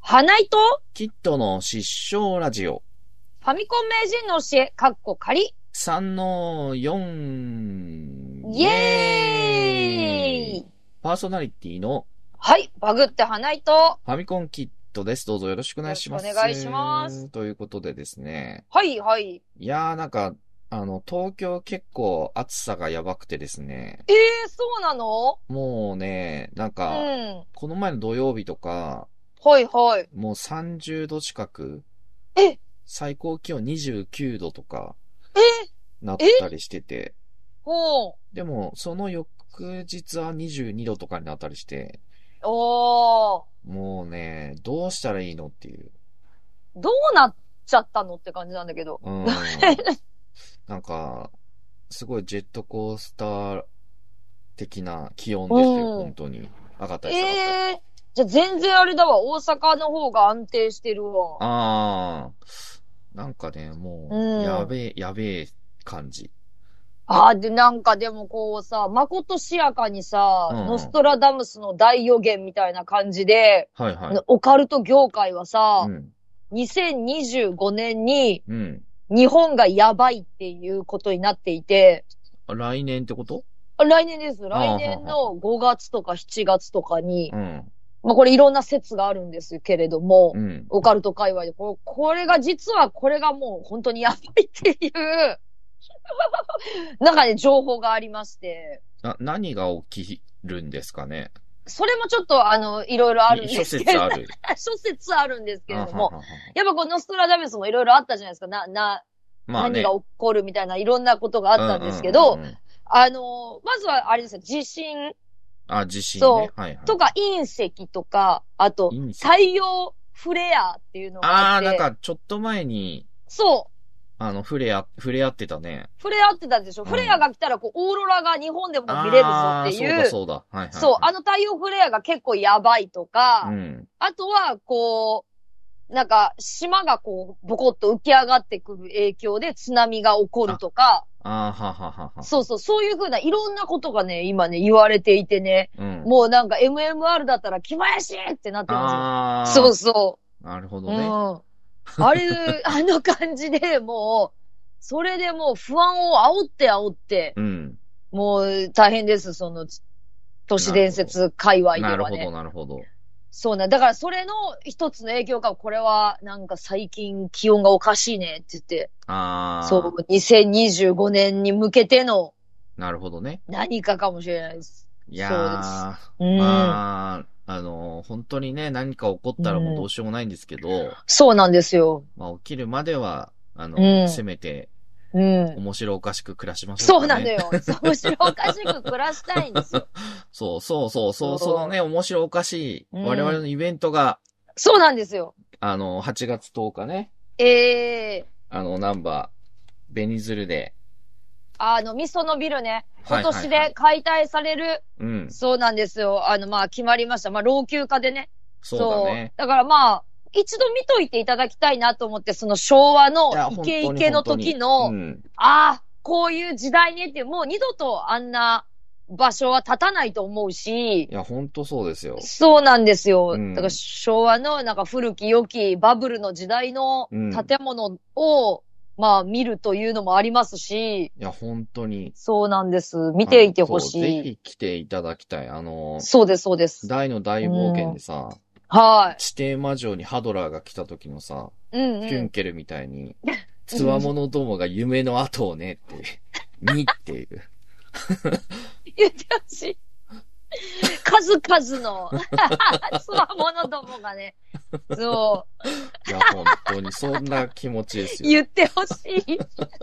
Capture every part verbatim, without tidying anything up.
花井とキッドの失笑ラジオ。 ファミコン名人の教え、かっこ仮。 さんのよん。 イエーイ。 パーソナリティのはい、バグって花井とファミコンキッドです。どうぞよろしくお願いします。 お願いします。 ということでですね。 はいはい。 いやーなんか、あの、東京結構暑さがやばくてですね。 えー、そうなの？ もうね、なんか、 うん。 この前の土曜日とか、 はいはい。 もうさんじゅうど近く、 え最高気温にじゅうきゅうどとか、 えなったりしてて。 ほう。 でも、その翌日はにじゅうにどとかになったりして、 おー。 もうね、どうしたらいいのっていう。 どうなっちゃったのって感じなんだけど。 うん。なんか、すごいジェットコースター的な気温ですよ、本当に。上がったり下がったり。 えー、じゃあ全然あれだわ。大阪の方が安定してるわ。 あー。なんかね、もう、 うんやべえ、やべえ感じ。 ああ、で、なんかでもこうさ、まことしやかにさ、 うんうんノストラダムスの大予言みたいな感じで、 はいはい。 オカルト業界はさ、 うん。 にせんにじゅうごねんにうん。 日本がやばいっていうことになっていて、 来年ってこと？ 来年です。来あ年ーははのごがつとかしちがつとかに、 うん。 まあこれいろんな説があるんですけれども、 うん。 オカルト界隈で、これ、これが実はこれがもう本当にやばいっていう、なんかね、情報がありまして、 あ、何が起きるんですかね。 それもちょっとあの、いろいろあるんですけど。 諸説ある。 諸説あるんですけれども。 あはははやっぱこのノストラダムスもいろいろあったじゃないですか。な、な、 まあね、 何が起こるみたいないろんなことがあったんですけど、 うんうんうんうん、 あの、まずはあれですよ、地震。 あ、地震ね。 そう。 はいはい。 とか隕石とか、あと、太陽フレアっていうのがあって。 ああ、なんかちょっと前に、 そう。 あの、触れ合、触れ合ってたね。 フレアってたでしょ、うん、フレアが来たら、こう、オーロラが日本でも見れるぞっていう。 ああ、そうだそうだ。はいはい、はい。 そう、あの太陽フレアが結構やばいとか、 うん、あとは、こう、なんか、島がこう、ボコッと浮き上がってくる影響で津波が起こるとか、 ああ、はははは。 そうそう、そういうふうないろんなことがね、今ね、言われていてね、うん、もうなんか エムエムアール だったら、木林ってなってますよ。そうそう。 なるほどね。 うんあれ、あの感じでもう、それでもう不安を煽って煽って、うん、もう大変です、その、都市伝説界隈ではね。 なるほど、なるほど。 そうな、だからそれの一つの影響か、これはなんか最近気温がおかしいねって言って、 あそう、にせんにじゅうごねんに向けての、 なるほどね。 何かかもしれないです。 いやー、 そうです。うん、 まあ、あの、本当にね、何か起こったらもうどうしようもないんですけど、うん、 そうなんですよ。 まあ起きるまでは、あの、うん、せめて、 うん。 面白おかしく暮らしましょうかね。 そうなのよ。面白おかしく暮らしたいんですよ。 そうそうそう、そう、そのね、面白おかしい、我々のイベントが、 うん、そうなんですよ。 あの、はちがつとおかね。 ええー。 あの、ナンバー、ベニズルで。 あの、味噌のビルね。今年で解体される。はいはいはい、 うん。 そうなんですよ。あの、まあ、決まりました。まあ、老朽化でね。 そうだね。 そう。だからまあ、一度見といていただきたいなと思って、その昭和のイケイケの時の、うん、ああ、こういう時代ねって、もう二度とあんな場所は立たないと思うし。 いや、ほんとそうですよ。 そうなんですよ。うん、だから昭和のなんか古き良きバブルの時代の建物を、うん、まあ見るというのもありますし。 いや、本当に。 そうなんです。見ていてほしい。 ぜひ来ていただきたい。あのー、 そうです、そうです。 大の大冒険でさ、うんはい。 地底魔女にハドラーが来た時のさ、 うんうん、 ヒュンケルみたいに、つわものどもが夢の後をねって、見っていう。 言ってほしい。数々の、つわものどもがね、そう。 いや、本当にそんな気持ちですよ。 言ってほしい。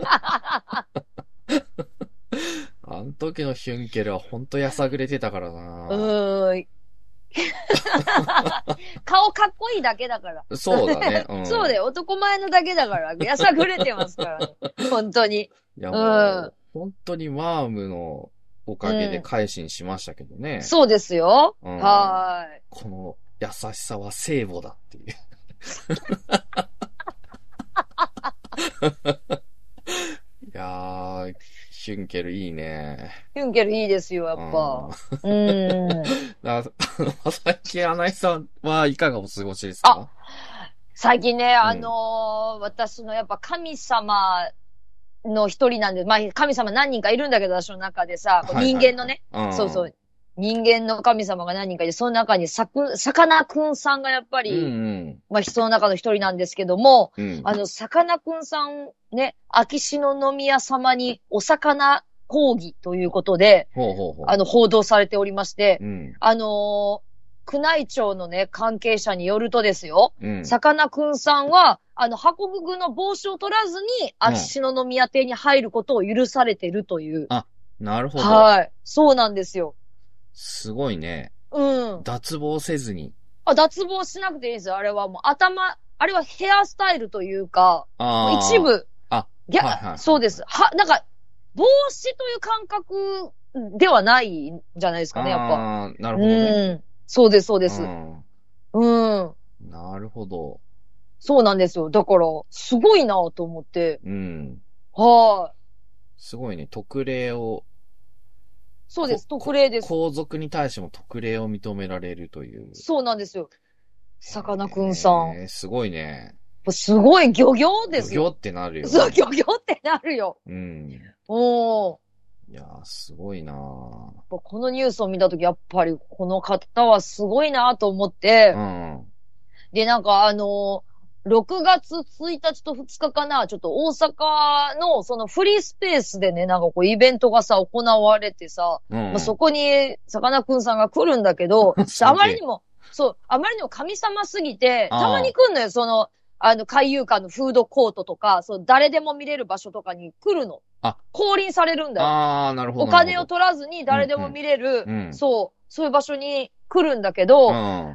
あの時のヒュンケルは本当やさぐれてたからな。 うーん。顔かっこいいだけだから。 そうだね。うん、 そうだよ。男前のだけだから。やさぐれてますからね。本当に。 いやもう、うん、本当にワームのおかげで改心しましたけどね。 うん、そうですよ。うん、はーい。 この優しさは聖母だっていう。いやー、 ヒュンケルいいね。 ヒュンケルいいですよ、やっぱ。うん。 だ最近、穴井さんはいかがお過ごしですか？あ、 最近ね、あのーうん、私のやっぱ神様の一人なんで、まあ神様何人かいるんだけど、私の中でさ、はいはい、人間のね、うん、そうそう、人間の神様が何人かいて、その中にさく、さかなクンさんがやっぱり、うんうん、まあその中の一人なんですけども、うん、あの、さかなクンさんね、秋篠宮様にお魚講義ということで、ほうほうほう、あの、報道されておりまして、うん、あのー、宮内庁のね、関係者によるとですよ、さかなクンさんは、あの、ハコフグの帽子を取らずに、秋篠宮邸に入ることを許されてるという。うん、 あ、なるほど。 はい。そうなんですよ。 すごいね。 うん。 脱帽せずに。 あ、脱帽しなくていいですよ。あれはもう頭、あれはヘアスタイルというか、一部。 あ、 いや、はいはい、そうです。は、なんか、帽子という感覚ではないんじゃないですかね、やっぱ。 ああ、なるほどね。 うん。そうです、そうです。うん。うん。 なるほど。 そうなんですよ。だから、すごいなと思って。うん。はい。 すごいね。特例を。 そうです。特例です。 皇族に対しても特例を認められるという。 そうなんですよ。さかなクンさん。 えー、すごいね。 すごい漁業ですよ。 漁業ってなるよ、ね。 そう、漁業ってなるよ。 うん。 おー。 いやー、すごいなー。 このニュースを見たとき、やっぱりこの方はすごいなと思って。うん。で、なんかあのー、ろくがつついたちとふつかかな、ちょっと大阪のそのフリースペースでね、なんかこうイベントがさ、行われてさ、うん、まあ、そこにさかなクンさんが来るんだけど、あまりにも、そう、あまりにも神様すぎて、たまに来んのよ、その、あの、海遊館のフードコートとか、そう、誰でも見れる場所とかに来るの。あ、降臨されるんだよ。 ああ、なるほど。 お金を取らずに誰でも見れる、うんうん、そう、そういう場所に来るんだけど、うん、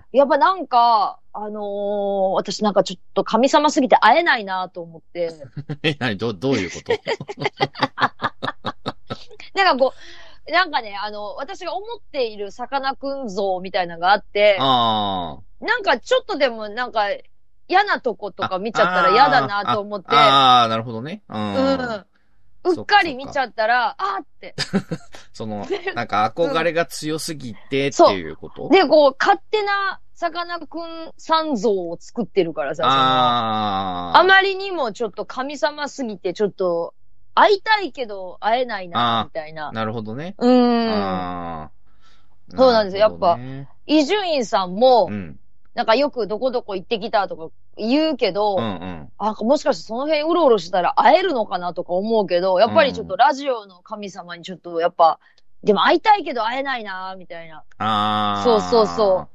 やっぱなんか、あのー、私なんかちょっと神様すぎて会えないなと思って。 え、なに、ど、どういうことなんかこう、なんかね、あの、私が思っているさかなクン像みたいなのがあって、あなんかちょっとでもなんか嫌なとことか見ちゃったら嫌だなと思って。 ああ、なるほどね。 うん。うっかり見ちゃったら、あーって。 その、なんか憧れが強すぎてっていうこと、 うん、で、こう、勝手なさかなクンさん像を作ってるからさ、ああまりにもちょっと神様すぎて、ちょっと、会いたいけど会えないな、みたいな。 なるほどね。 うーん。あそうなんですよ。やっぱ、伊集院さんも、うん、なんかよくどこどこ行ってきたとか言うけど、うんうん、あ、もしかしてその辺うろうろしたら会えるのかなとか思うけど、やっぱりちょっとラジオの神様にちょっとやっぱ、でも会いたいけど会えないなみたいな。ああ。そうそうそう。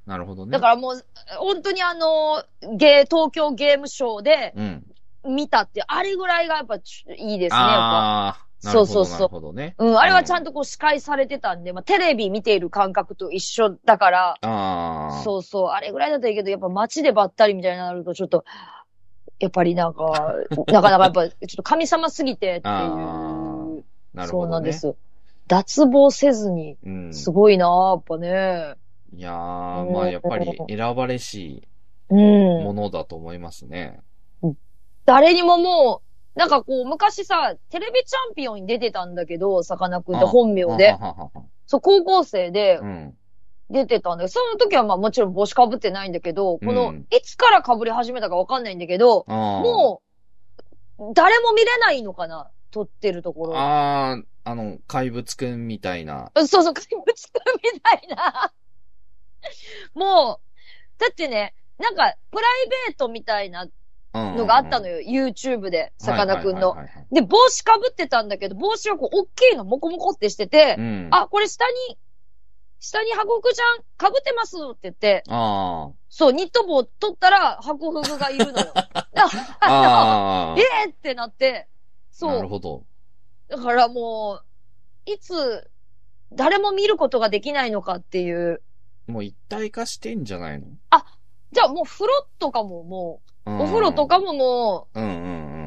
なるほどね。 だからもう、本当にあの、ゲー、東京ゲームショーで、見たって、うん、あれぐらいがやっぱいいですね、やっぱ。そうそうそう。なるほどね。うん、あれはちゃんとこう司会されてたんで、まあテレビ見ている感覚と一緒だから、あそうそう、あれぐらいだったらいいけど、やっぱ街でばったりみたいになるとちょっと、やっぱりなんか、なかなかやっぱ、ちょっと神様すぎてっていう。なるほど、ね。そうなんです。脱帽せずに、すごいなぁ、やっぱね。 いやー、まあやっぱり選ばれしいものだと思いますね。 うん、誰にももう、なんかこう、昔さ、テレビチャンピオンに出てたんだけど、さかなクンって本名で。そう、高校生で出てたんだけど、その時はまあもちろん帽子かぶってないんだけど、この、いつからかぶり始めたかわかんないんだけど、もう、誰も見れないのかな撮ってるところ。 ああ、あの、怪物くんみたいな。 そうそう、怪物くんみたいな。もう、だってね、なんか、プライベートみたいな、のがあったのよ、うんうんうん、YouTube で、さかなクンの。で、帽子かぶってたんだけど、帽子はこう、大きいの、モコモコってしてて、うん、あ、これ下に、下にハコフグちゃんかぶってますって言って、あそう、ニット帽取ったら、ハコフグがいるのよ。あえーってなって、そう。 なるほど。 だからもう、いつ、誰も見ることができないのかっていう。 もう一体化してんじゃないの？ あ、じゃあもう風呂とかももう、お風呂とかももう、うんうんうん。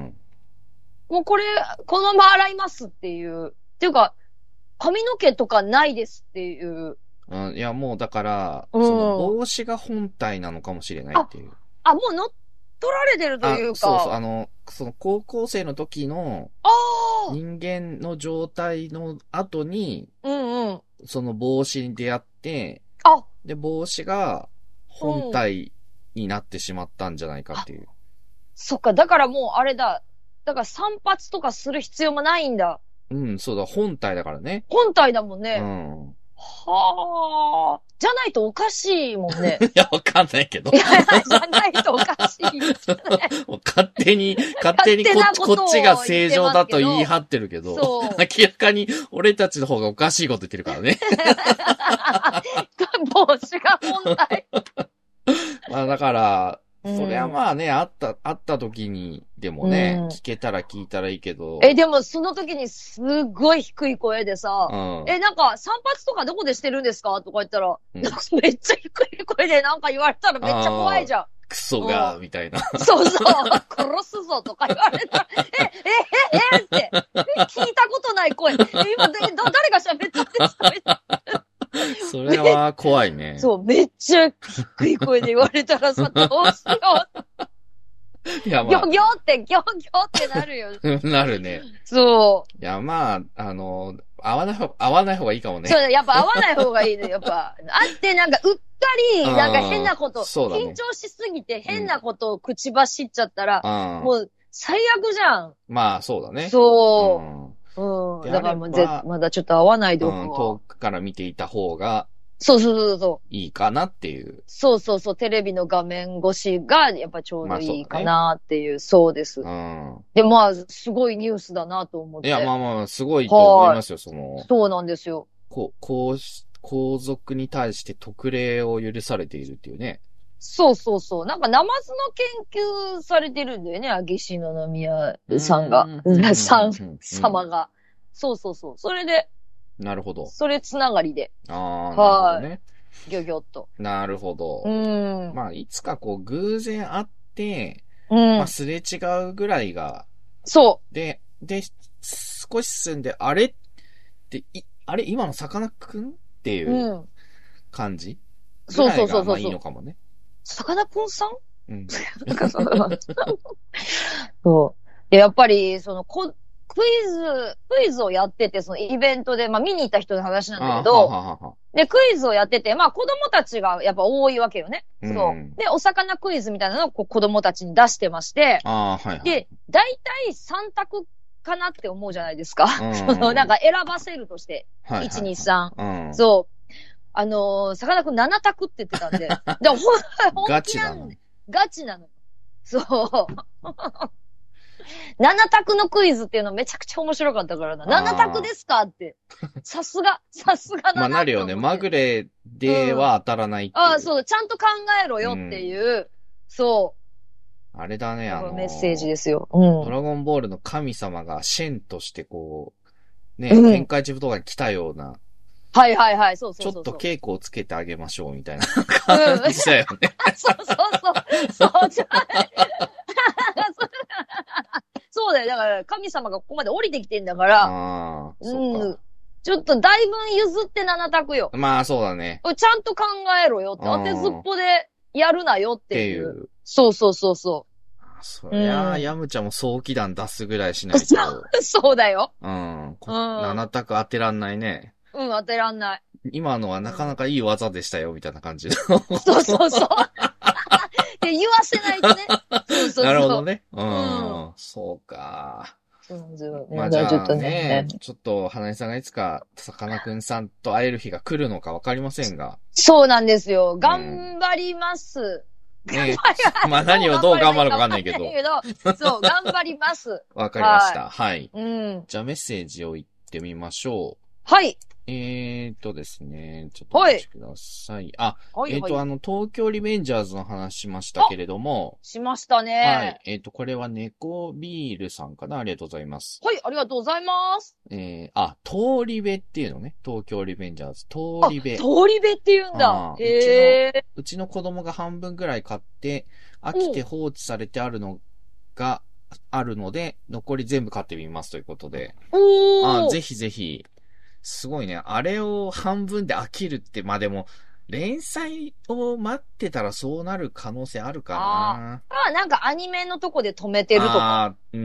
もうこれ、このまま洗いますっていう。っていうか、髪の毛とかないですっていう。 うん、いやもうだから、うん、その帽子が本体なのかもしれないっていう。 あ、あもう乗っ取られてるというか。 そうそう、あの、その高校生の時の、人間の状態の後に、 うんうん。 その帽子に出会って、 あで、帽子が本体になってしまったんじゃないかっていう。うん、 そっか、だからもうあれだ。だから散髪とかする必要もないんだ。 うん、そうだ、本体だからね。 本体だもんね。 うん。 はあ。じゃないとおかしいもんね。 いや、わかんないけど。 いや、じゃないとおかしい、ね。 勝手に、勝手にこっち、こっちが正常だと言い張ってるけど、そう明らかに俺たちの方がおかしいこと言ってるからね。 帽子が本体。 まあだから、そりゃまあね、あった、あった時に、でもね、うん、聞けたら聞いたらいいけど。 え、でもその時にすっごい低い声でさ、うん、え、なんか散髪とかどこでしてるんですかとか言ったら、うん、なんかめっちゃ低い声でなんか言われたらめっちゃ怖いじゃん。 クソが、うん、みたいな。 そうそう、殺すぞとか言われたら、え、え、え、えって、え、聞いたことない声。え、今、で、誰が喋ってるんですかみたいな。 それは怖いね。 そう、めっちゃ低い声で言われたらさ、どうしよう。いや、まあ。ギョギョって、ギョギョってなるよ。 なるね。 そう。 いや、まあ、あの、合わない方、合わない方がいいかもね。 そうだ、やっぱ合わない方がいいね、やっぱ。あってなんか、うっかり、なんか変なこと、そうだね、緊張しすぎて変なことを口走っちゃったら、うん、もう、最悪じゃん。 まあ、そうだね。 そう。うんうん。だからもうぜ、まだちょっと合わないでおくわ、うん。 遠くから見ていた方が、 そうそうそうそう。 いいかなっていう。 そうそうそう。テレビの画面越しが、やっぱちょうどいいかなっていう、まあそうね、そうです。うん。で、まあ、すごいニュースだなと思って。 いや、まあまあ、すごいと思いますよ、その。 そうなんですよ。 こう、こう、皇族に対して特例を許されているっていうね。 そうそうそう。なんか、ナマズの研究されてるんだよね、秋篠宮さんが。さん、様が。そうそうそう。それで。 なるほど。 それつながりで。 ああ、なるほどね。 ギョギョっと。 なるほど。 うん。 まあ、いつかこう、偶然会って、 うん。 まあ、すれ違うぐらいが。 そう。 で、で、少し進んで、あれって、い、あれ今のさかなクンっていう感じ、うん、そうそうそうそう。まあいいのかもね。 さかなクンさんうん。 なんかそう。そう。で、やっぱり、その、こ、クイズ、クイズをやってて、そのイベントで、まあ見に行った人の話なんだけど、はははで、クイズをやってて、まあ子供たちがやっぱ多いわけよね。うん、そう。で、お魚クイズみたいなのをこう子供たちに出してまして、 あはいはい、 で、大体さん択かなって思うじゃないですか。うん、そのなんか選ばせるとして、はいはいはい、いち、に、さん、うん。そう。あのー、さかなクンなな択って言ってたんで、でもガチなの。 ガチなの。そう。なな択のクイズっていうのめちゃくちゃ面白かったからな。なな択ですかって。さすが、さすがだな。 まあなるよね。まぐれでは当たらないっていう、 うん。ああ、そう。ちゃんと考えろよっていう。うん、そう。 あれだね、あのー、 メッセージですよ。うん。 ドラゴンボールの神様がシェンとしてこう、ね、うん、天下一武道会に来たような。 はいはいはい、そうそうそうそう。 ちょっと稽古をつけてあげましょうみたいな感じだよね。 うん、そうそうそう。そうじゃない。そうだよ。だから、神様がここまで降りてきてんだから。 ああ、そうか。 うん。ちょっとだいぶ譲ってなな択よ。 まあ、そうだね。 ちゃんと考えろよって。当てずっぽでやるなよっていう。っていう。そうそうそうそう。 そりゃあ、うん、ヤムちゃんも早期弾出すぐらいしないと。 そうだよ。 うん。うん、なな択当てらんないね。 うん、当てらんない。 今のはなかなかいい技でしたよ、みたいな感じの。 そうそうそう。で言わせないとね。そうそうそう。 なるほどね。うん。うん、そうか。 そうなんですよ。 まあじゃあ、ね、ちょっとね、ちょっと花江さんがいつかさかなクンさんと会える日が来るのかわかりませんが。 そうなんですよ。頑張ります。 うん、ね、まあ何をどう頑張るかわかんないけど。 そう、頑張ります。 わかりました。はい。 はい、うん。 じゃあメッセージを言ってみましょう。 はい。 えーとですね、ちょっとお待ちください。あ、はい、えーと、はい、あの、東京リベンジャーズの話しましたけれども。 しましたね。 はい。えーと、これは猫ビールさんかな。ありがとうございます。 はい、ありがとうございます。 えー、あ、通り部っていうのね。東京リベンジャーズ。通り部。 通り部って言うんだ。へー。 うちの子供が半分ぐらい買って、飽きて放置されてあるのがあるので、残り全部買ってみますということで。 おー。 あ、ぜひぜひ。すごいね。あれを半分で飽きるって、まあでも、 連載を待ってたらそうなる可能性あるかな。 ああ、なんかアニメのとこで止めてるとか。 あうん、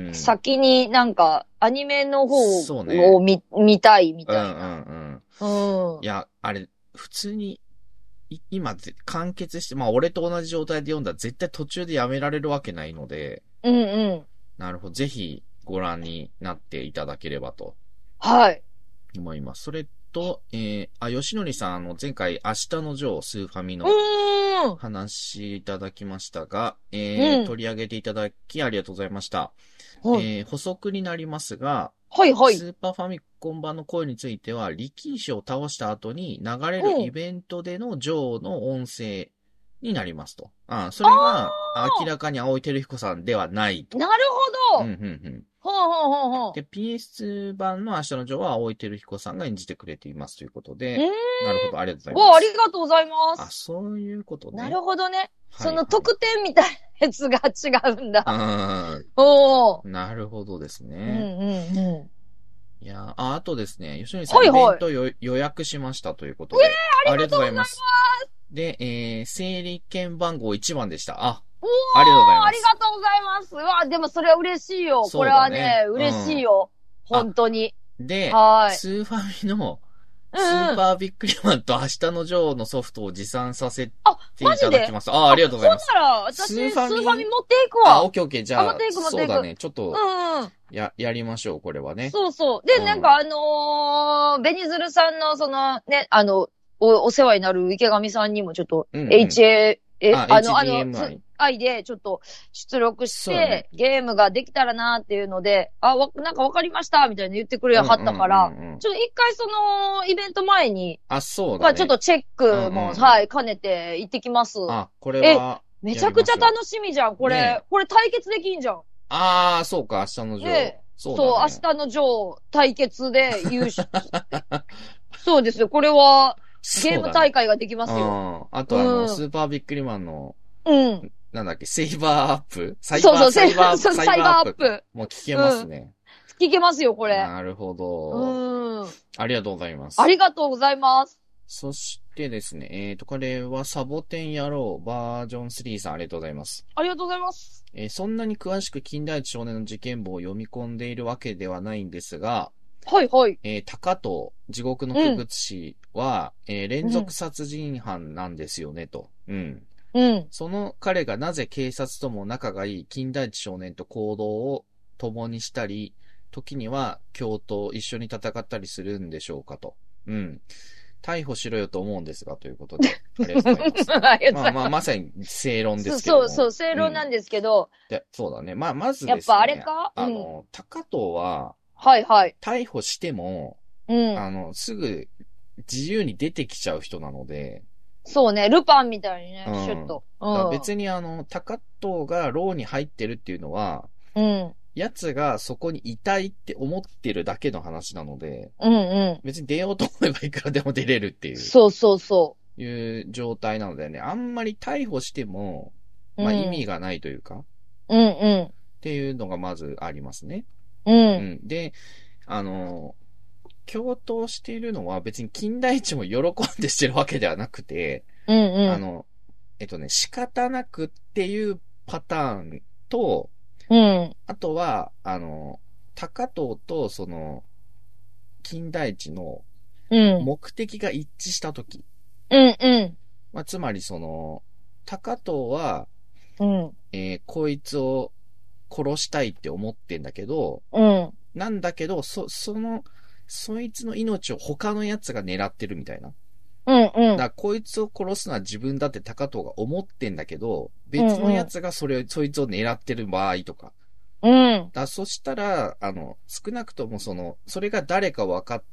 先になんかアニメの方を見、ね、見たいみたいな。 うんうんうん。うん。いや、あれ、普通に、今、完結して、まあ俺と同じ状態で読んだら絶対途中でやめられるわけないので。 うんうん。 なるほど。ぜひご覧になっていただければと。 はい。 思います。それと、えー、あ、吉典さん、あの、前回、明日のジョー、スーファミの話いただきましたが、えー、うん、取り上げていただきありがとうございました。はい、えー、補足になりますが、 はいはい。 スーパーファミコン版の声については、力士を倒した後に流れるイベントでのジョーの音声になりますと。ああ、それが明らかに青井輝彦さんではないと。 なるほど。 うんうんうん。 ほうほうほうほう。 で、ピーエスツー 版の明日のジョーは青井輝彦さんが演じてくれていますということで。なるほど、ありがとうございます。 お、ありがとうございます。 あ、そういうことね。 なるほどね。はいはい、その特典みたいなやつが違うんだ。 あおー。 なるほどですね。 うんうんうん。 いやあ、あとですね、吉野さん、はいはい、イベント予予約しましたということで。 えー、ありがとうございます。 で、えー、整理券番号いちばんでした。あ、 おー、ありがとうございます。ありがとうございます。うわ、でもそれは嬉しいよ。ね、これはね、嬉しいよ。うん、本当に。 で、 はい。 スーファミの、スーパービックリマンと明日のジョーのソフトを持参させていただきます。あ、あ、ありがとうございます。 ほんなら、私、スーファミ持っていくわ。 あ、オッケーオッケー。じゃあ、 持っていく持っていく。 そうだね。ちょっと、 うんうん。 や、やりましょう、これはね。 そうそう。で、うん、なんかあのー、ベニズルさんの、その、ね、あの、お、お世話になる池上さんにもちょっと、うんうん、エイチエー、え、あ, あの、あの、愛でちょっと出力して、ね、ゲームができたらなっていうので、あ、わ、なんかわかりましたみたいな言ってくれはったから、うんうんうんうん、ちょっと一回その、イベント前に、 あ、そうだね。 まあちょっとチェックも、うんうんうん、はい、兼ねて行ってきます。 あ、これは。 え、めちゃくちゃ楽しみじゃん、これ。ね、これ対決できんじゃん。 ああ、そうか、明日のジョー。ね、 そう、ね、そう、明日のジョー対決で優勝。そうですよ、これは、ゲーム大会ができますよ。 ね、うん。あとあの、うん、スーパービックリマンの、 うん。 なんだっけ、セイバーアップサイバー、そうそう、 サイバーアップ。 サイバーアップ。 もう聞けますね、 うん。聞けますよ、これ。 なるほど。 うん。 ありがとうございます。 ありがとうございます。 そしてですね、えっと、これはサボテン野郎バージョンスリーさんありがとうございます。 ありがとうございます。 えー、そんなに詳しく金田一少年の事件簿を読み込んでいるわけではないんですが、 はいはい。 えー、高藤、地獄の鬼物師は、うん、えー、連続殺人犯なんですよね、と。うん。 うん。 その彼がなぜ警察とも仲がいい金田一少年と行動を共にしたり、時には共闘、一緒に戦ったりするんでしょうかと。うん。逮捕しろよと思うんですが、ということで。ありがとうございます。まあまあ、まさに正論ですけども。 そうそう、正論なんですけど。 うん、でそうだね。まあ、まずですね。 やっぱあれか、 うん、あの、高藤は、 はいはい。 逮捕しても、 うん、 あの、すぐ自由に出てきちゃう人なので。 そうね、ルパンみたいにね、うん、シュッと。 うん、別にあの、高藤が牢に入ってるっていうのは、 うん。 奴がそこにいたいって思ってるだけの話なので、 うんうん。 別に出ようと思えばいくらでも出れるっていう。 そうそうそう。 いう状態なのでね、あんまり逮捕しても、まあ意味がないというか、 うんうん。 っていうのがまずありますね。 うん。 うん、で、あの、共闘しているのは別に金田一も喜んでしてるわけではなくて、 うんうん。 あの、えっとね、仕方なくっていうパターンと、 うん。 あとは、あの、高藤とその、金田一の目的が一致したとき。 うんうん。 まあ、つまりその、高藤は、 うん。 えー、こいつを殺したいって思ってんだけど、 うん。 なんだけど、そ、その、そいつの命を他の奴が狙ってるみたいな。 うんうん。 だからこいつを殺すのは自分だって高藤が思ってんだけど、別の奴がそれを、うんうん、そいつを狙ってる場合とか。 うん。 だそしたら、あの、少なくともその、それが誰か分かって、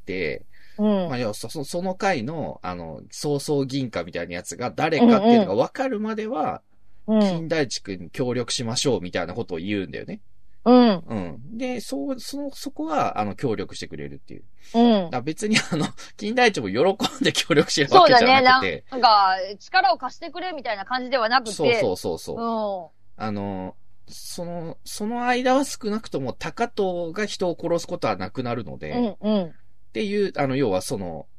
うん。 まあ、要そ、その回の、あの、早々銀貨みたいなやつが誰かっていうのが分かるまでは、うんうん、金田一くんに協力しましょうみたいなことを言うんだよね。 うん。 うん。で、そう、その、そこは、あの、協力してくれるっていう。 うん。 だ別にあの、金田一も喜んで協力してるわけじゃなくて。そうだね。 なんか、力を貸してくれみたいな感じではなくて。 そうそうそうそう。 うん。 あの、その、その間は少なくとも高藤が人を殺すことはなくなるので。 うんうん。 っていう、あの、要はその、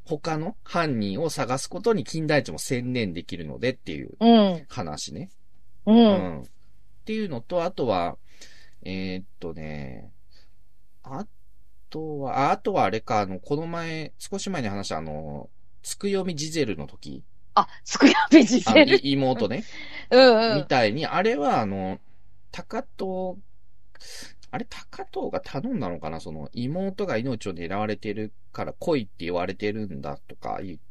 他の犯人を探すことに金田一も専念できるのでっていう話ね。 うん。うん。 うん。っていうのと、あとは、えー、っとね、あとは、ああとはあれか、あの、この前、少し前に話したあの、つくよみジゼルの時。 あ、つくよみジゼル。 妹ね。 うんうん。 みたいに、あれはあの、高藤、あれ、高藤が頼んだのかな、その、妹が命を狙われてるから来いって言われてるんだとか言って、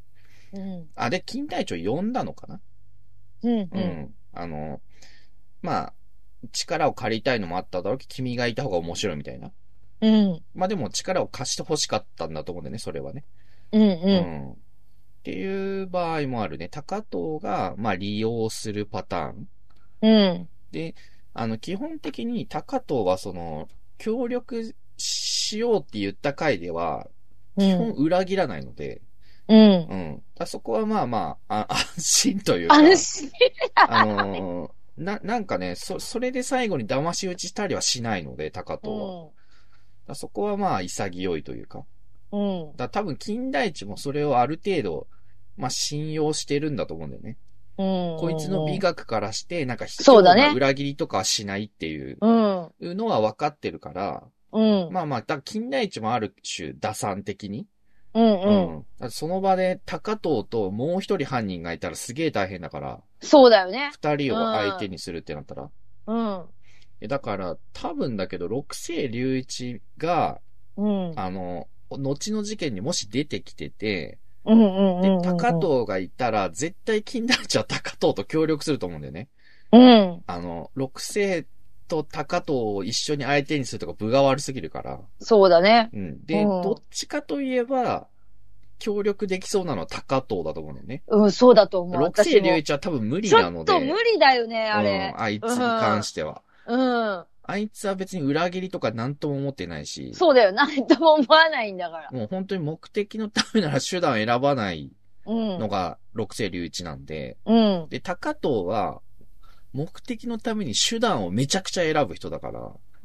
うん、 あれ、金田一を呼んだのかな。 うん、うん。 うん。あの、まあ、力を借りたいのもあっただろうけど、君がいた方が面白いみたいな。 うん。 まあでも力を貸して欲しかったんだと思うんだよね、それはね。 うん、うん。 うん。っていう場合もあるね。高藤が、まあ利用するパターン。 うん。 で、あの、基本的に高藤はその、協力しようって言った回では、基本裏切らないので、 うん。 うん。だそこはまあまあ、あ安心というか。 安心。 あのー、な、なんかね、そ、それで最後に騙し討ちしたりはしないので、高藤は。だそこはまあ潔いというか。 うん。 だ多分金田一もそれをある程度、まあ信用してるんだと思うんだよね。 うん。 こいつの美学からして、なんかそうだね。 裏切りとかはしないっていうのは分かってるから、 うん。 まあまあ、だ金田一もある種打算的に。 うんうん。 うん、その場で高藤ともう一人犯人がいたらすげえ大変だから。 そうだよね。 二人を相手にするってなったら。 うん。 だから、多分だけど、六星隆一が、 うん。 あの、後の事件にもし出てきてて、 うんうんうん、うん。 で、高藤がいたら、絶対金田一は高藤と協力すると思うんだよね。 うん。 あの、六星と高藤を一緒に相手にするとか分が悪すぎるから。 そうだね。 うん。で、うん、どっちかといえば、協力できそうなのは高藤だと思うんだよね。 うん、そうだと思う。 六星隆一は多分無理なので。 ちょっと無理だよね、あれ。 うん、あいつに関しては。 うん。うん、 あいつは別に裏切りとか何とも思ってないし。 そうだよ。何とも思わないんだから。 もう本当に目的のためなら手段を選ばないのが六星隆一なんで。 うん。 で、高藤は目的のために手段をめちゃくちゃ選ぶ人だから。 うん。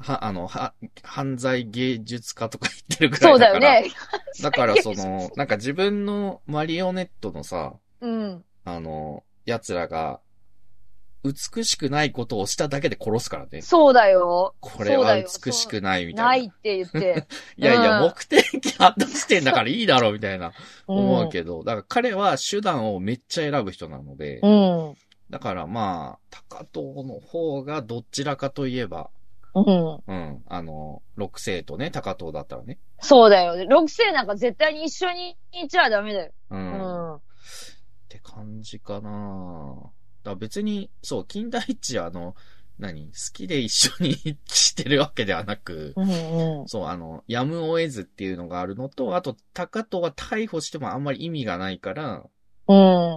は、あの、は、犯罪芸術家とか言ってるくらいだから。そうだよね。だからその、なんか自分のマリオネットのさ、 うん。 あの、奴らが、美しくないことをしただけで殺すからね。 そうだよ。 これは美しくないみたいな。 ないって言って。 いやいや、うん、目的果たしてんだからいいだろうみたいな、思うけど、だから彼は手段をめっちゃ選ぶ人なので、 うん、 だからまあ、高藤の方がどちらかといえば、 うん。 うん。あの、六星とね、高藤だったらね。 そうだよ。六星なんか絶対に一緒にいちゃダメだよ。 うん。うん、って感じかな。だ別に、そう、金田一はあの、何好きで一緒にしてるわけではなく、 うんうん、 そう、あの、やむを得ずっていうのがあるのと、あと、高藤は逮捕してもあんまり意味がないから、 うん。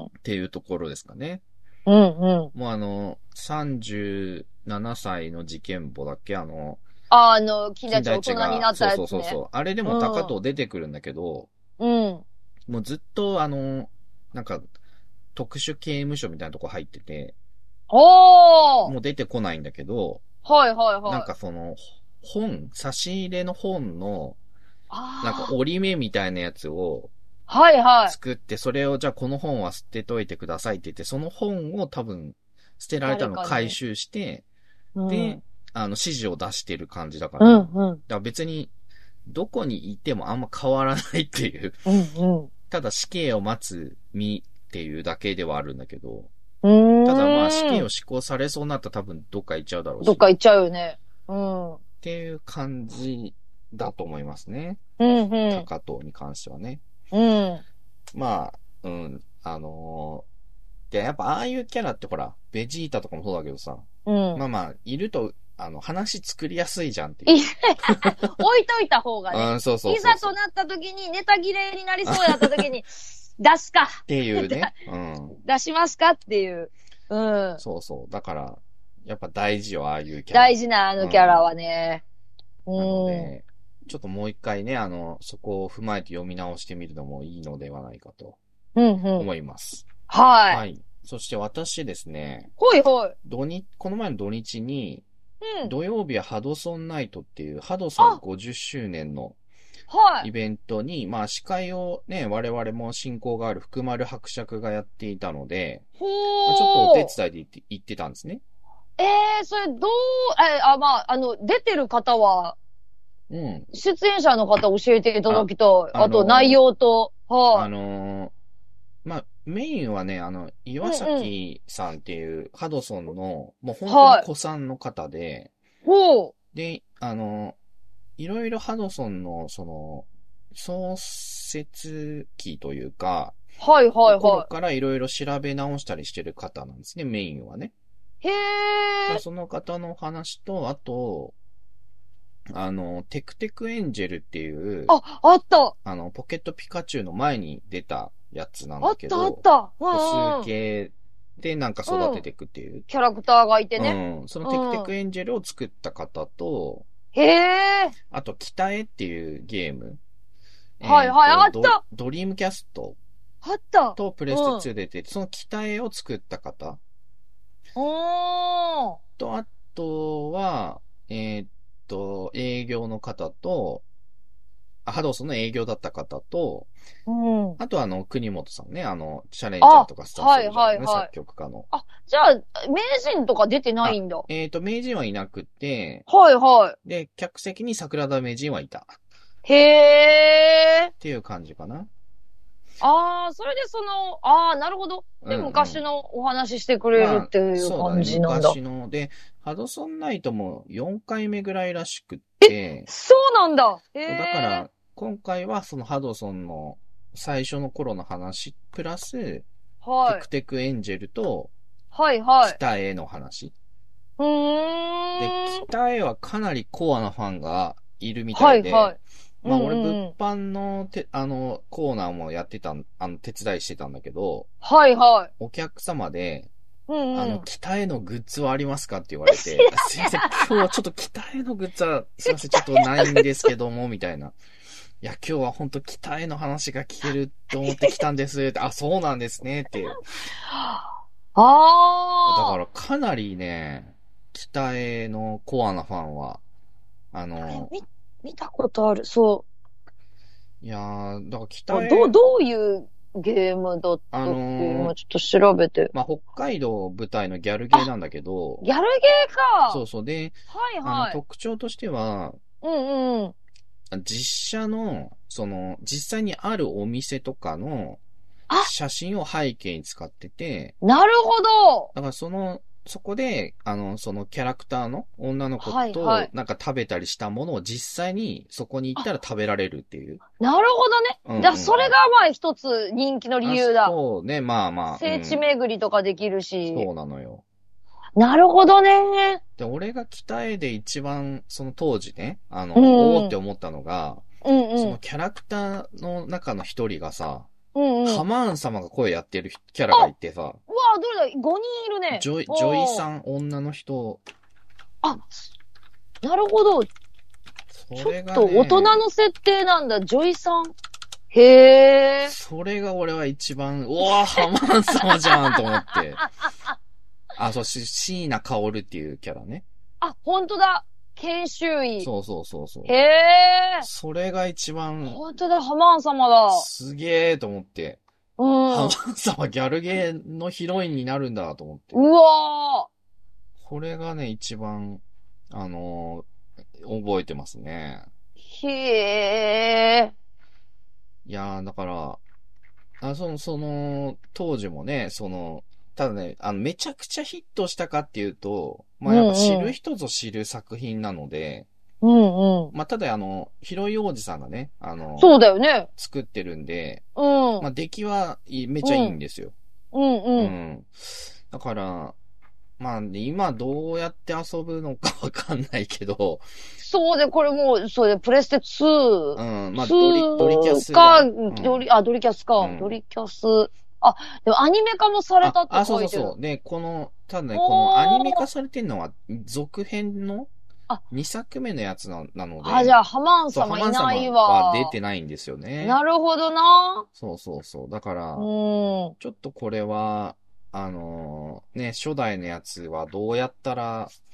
っていうところですかね。 うんうん。 もうあの、さんじゅうななさいの事件簿だっけあの、 あ、あの、金田一大人になったやつ、ね。 そうそうそうそう。あれでも高藤出てくるんだけど、 うん。 もうずっとあの、なんか、特殊刑務所みたいなとこ入ってて、 おーもう出てこないんだけど、 はいはいはい。 なんかその、本、差し入れの本の、なんか折り目みたいなやつを、 はいはい。 作って、それをじゃあこの本は捨てといてくださいって言って、その本を多分、捨てられたのを回収して、うん、で、あの、指示を出してる感じだから。 うんうん。だから別に、どこにいてもあんま変わらないっていう。 うんうん。 ただ死刑を待つ身っていうだけではあるんだけど。 うん。 ただまあ死刑を執行されそうになったら多分どっか行っちゃうだろうし。 どっか行っちゃうよね。うん。 っていう感じだと思いますね。 うんうん。 高藤に関してはね。 うん。 まあ、うん、あのー、で、やっぱああいうキャラってほら、ベジータとかもそうだけどさ、うん、まあまあ、いると、あの、話作りやすいじゃんっていう。 置いといた方がね。 うん、そうそうそうそう。 いざとなった時に、ネタ切れになりそうやった時に、出すか。 っていうね。うん。 出しますかっていう。うん。 そうそう。だから、やっぱ大事よ、ああいうキャラ。 大事なあのキャラはね。 うん。なので、ちょっともう一回ね、あの、そこを踏まえて読み直してみるのもいいのではないかと。 うんうん。 思います。 はい。 はい。そして私ですね。 ほいほい。 土日、この前の土日に、うん、土曜日はハドソンナイトっていう、ハドソンごじゅっしゅうねんのはい。 イベントに、まあ司会をね、我々も親交がある福丸伯爵がやっていたので、 ほまあ、ちょっとお手ー。 伝いで行って行ってたんですね。 ええー、それどう、え、あ、まあ、あの、出てる方は、 うん。 出演者の方教えていただきたい。あ,、 あのーと内容と、はあのーまあ、メインはね、あの、 い。う岩んうん。 崎さんっていうハドソンの、もう本当にはい。 古参の方で、 ほう。 で、あの、いろいろハドソンの、その、創設期というか、 はいはいは頃からいろいろ調べ直したりしてる方なんですね、メインはね。 い。へえ。 だからその方の話と、あと、あの、テクテクエンジェルっていう、 あ、あった。 あの、ポケットピカチュウの前に出たやつなんだあったあっけど、 た。う個んうん。 数系でなんか育てていくっていう。 キャラクターがいてうね。 ん。そのテクテクうん。 エンジェルを作った方と、 へえ。 あと、北へっていうゲーム。 はいはい、 えっと、ド、 あった。 ドリームキャストあった。 とプレステツーうん。 出てて、その北へを作った方おー。 と、あとは、えーっと、営業の方と、あハドソンの営業だった方と、 うん。 あとはあの、国本さんね、あの、チャレンジャーあ、 とかスターソはいルジャーのね、 はいはい。 作曲家の。 あ、じゃあ、名人とか出てないあ、 んだ。 えーっと、名人はいなくて、 はいはで、客席に桜田名人はいた。っい。へー。 ていう感じかな。 あー、それでその、あー、なるほど。で、 うんうん。 昔のお話してくれるまあ、 っていう感そうだね、 じなんだ。 昔の。で、ハドソンナイトもよんかいめぐらいらしくって、 そうなんだ。へそうだかー。 ら、今回はそのハドソンの最初の頃の話、プラス、テはい。 クテクエンジェルと、 はいはい。 北への話。 うで、 ーん。 北へはかなりコアなファンがいるみたいで、 はいはい。うまあ俺物んうんうん。 販のて、あの、コーナーもやってたん、あの、手伝いしてたんだけど、 はいはい。 お客様で、あの、 うんうん。 北へのグッズはありますかって言われて、すいません、今日はちょっと北へのグッズは、すいません、ちょっとないんですけども、みたいな。いや、今日は本当北への話が聞けると思って来たんですって。あ、そうなんですねって。だかあらかなりね、北へのコアなファンは、ああ。あれ、 の、 み、見たことある。そいやー、だからう。どう、 北へ、 どういうゲームだっあたっていう、 のー今ちょっと調べて。 まあ、北海道舞台のギャルゲーあ、 なんだけど、 ギャルゲーか。 そうそう。で、あの、 はいはい。 特徴としては、 うんうん。 実写の、その、実際にあるお店とかのあ、 写真を背景に使ってて、 なるほど。 だからその、そこで、あの、そのキャラクターの女の子と、 はいはい。 なんか食べたりしたものを実際にそこに行ったら食べられるっていう。 なるほどね。 うんうんじゃあ、それうん。 がまあ一つ人気の理あ、 由だ。 そうね、まあまあ、う聖地ん。 巡りとかできるし。 そうなのよ。 なるほどね。 で、俺が北へで一番、その当時ね、あの、 うんうん。 おーって思ったのが、そうんうん。 のキャラクターの中の一人がさ、 うんうん。 ハマーン様が声やってるキャラがあ、 いてさ、 うわ、どれだ ?ご 人いるね。 ジョイ、ジョイおー。 さん、女の人、 あ、なるほど。ちょっそれがと大人ね、 の設定なんだ。ジョイさん。へえ。 それが俺は一番、うわー、ハマーン様じゃんと思って。あ、そう、し、椎名薫っていうキャラね。 あ、ほんとだ。研修医。 そうそうそうそへう。 え。 それが一番、 ほんとだ、ハマーン様だ。 すげーと思って。 うハマん。 ーン様ギャルゲーのヒロインになるんだと思って。 うわこれがね、一番、あのー覚えてますね。 ー。へえ。 いやー、だから、あ、その、その、当時もね、その、ただね、あの、めちゃくちゃヒットしたかっていうと、まうあやっぱ知るんうん。 人ぞ知る作品なので、 うんうん。 まあただあの、広い王子さんがね、あの、 そうだよね。 作ってるんで、 うん。うん。 まあ出来はいいめちゃいいんですよ。 うんうん。 うん。だから、まあ今どうやって遊ぶのかわかんないけど、 そうで、これもう、そうで、プレステツー。 うん、まあドリ、ドリキャツーか、 スがね、うん。 ドリ、あ、ドリキャスか。ドうん。 リキャス。あ、でもアニメ化もされあ、 たってあ、そう書いてる。 そうそう。で、この、ただね、このアニメおー。 化されてるのは、続編のあ、 にさくめのやつな、なのあ、じで、 ゃあ、ハマーンそう、ハ様いマンない様は出わ。 てないんですよね。 なるほどな。 そうそうそう。だかうら、 ん。 ちょっとこれは、あのーね、初代のやつはどうやったら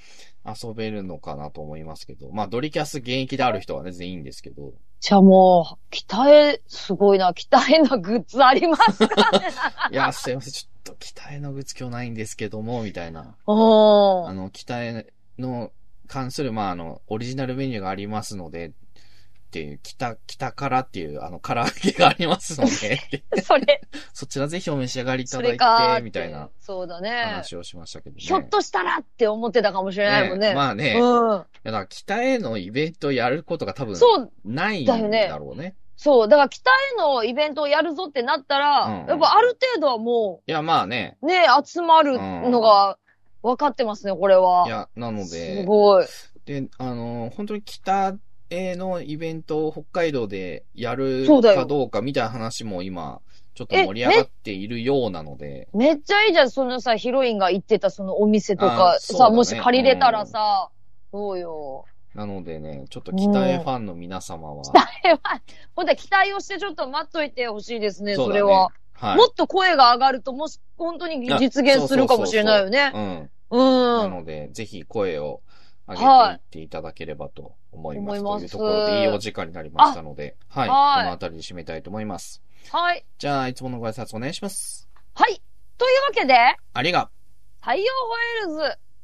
遊べるのかなと思いますけど。まあ、ドリキャス現役である人はね、全然いいんですけど。 じゃあもう、北へ、すごいな、北へのグッズありますかいや、すいません、ちょっと北へのグッズ今日ないんですけども、みたいな。 おー。 あの、北への関する、まあ、あの、オリジナルメニューがありますので、っていう、北、北からっていう、あの、唐揚げがありますので、 それ。 そちらぜひお召し上がりいただいて、みたいな。 そうだね。 話をしましたけどね。 ひょっとしたらって思ってたかもしれないもんね。 ねまあね。うん。いや、だから北へのイベントをやることが多分、そう。ないんだろうね。 そう。だから北へのイベントをやるぞってなったら、うんうん、やっぱある程度はもう。いや、まあね。 ね、集まるのが分かってますね、これは。 いや、なので。 すごい。 で、あの、本当に北へのイベントを北海道でやるかどうかみたいな話も今、ちょっと盛り上がっているようなので。 めっちゃいいじゃん。そのさ、ヒロインが行ってたそのお店とか、さ、ね、もし借りれたらさ、うん、そうよ。 なのでね、ちょっと北へファンの皆様は。 北へファン、ほんと期待をしてちょっと待っといてほしいですね、それは。はい、もっと声が上がると、もし、本当に実現するかもしれないよね。 うん。うん。なので、ぜひ声を上げていっていただければと思います。はい、というところでいいお時間になりましたので、はい。はい、このあたりで締めたいと思います。 はい。 じゃあ、いつものご挨拶お願いします。 はい。というわけで、 ありが。 太陽ホエールズ。